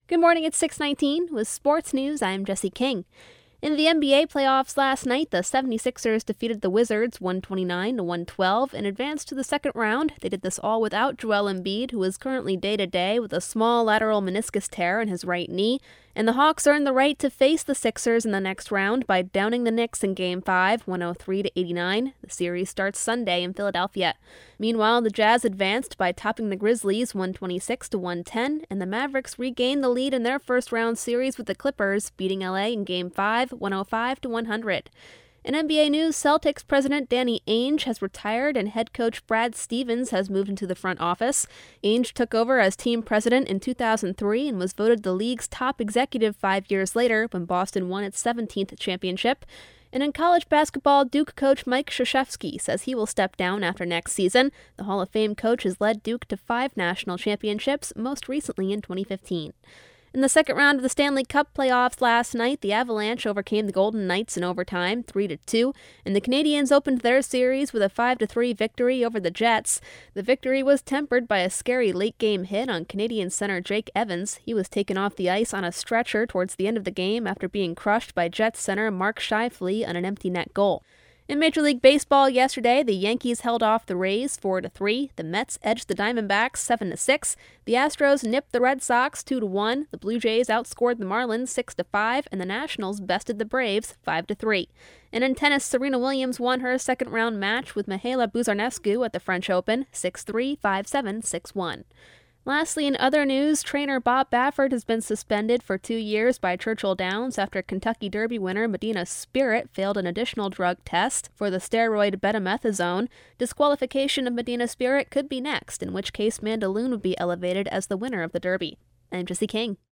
Good morning, it's 6:19. With sports news, I'm Jesse King. In the NBA playoffs last night, the 76ers defeated the Wizards 129-112 and advanced to the second round. They did this all without Joel Embiid, who is currently day-to-day with a small lateral meniscus tear in his right knee. And the Hawks earned the right to face the Sixers in the next round by downing the Knicks in Game 5, 103-89. The series starts Sunday in Philadelphia. Meanwhile, the Jazz advanced by topping the Grizzlies 126-110, and the Mavericks regained the lead in their first-round series with the Clippers, beating LA in Game 5, 105-100. In NBA news, Celtics president Danny Ainge has retired and head coach Brad Stevens has moved into the front office. Ainge took over as team president in 2003 and was voted the league's top executive 5 years later when Boston won its 17th championship. And in college basketball, Duke coach Mike Krzyzewski says he will step down after next season. The Hall of Fame coach has led Duke to 5 national championships, most recently in 2015. In the second round of the Stanley Cup playoffs last night, the Avalanche overcame the Golden Knights in overtime, 3-2, and the Canadiens opened their series with a 5-3 victory over the Jets. The victory was tempered by a scary late-game hit on Canadian center Jake Evans. He was taken off the ice on a stretcher towards the end of the game after being crushed by Jets center Mark Scheifele on an empty net goal. In Major League Baseball yesterday, the Yankees held off the Rays 4-3, the Mets edged the Diamondbacks 7-6, the Astros nipped the Red Sox 2-1, the Blue Jays outscored the Marlins 6-5, and the Nationals bested the Braves 5-3. And in tennis, Serena Williams won her second-round match with Mihaela Buzarnescu at the French Open 6-3, 5-7, 6-1. Lastly, in other news, trainer Bob Baffert has been suspended for 2 years by Churchill Downs after Kentucky Derby winner Medina Spirit failed an additional drug test for the steroid betamethasone. Disqualification of Medina Spirit could be next, in which case Mandaloun would be elevated as the winner of the Derby. I'm Jesse King.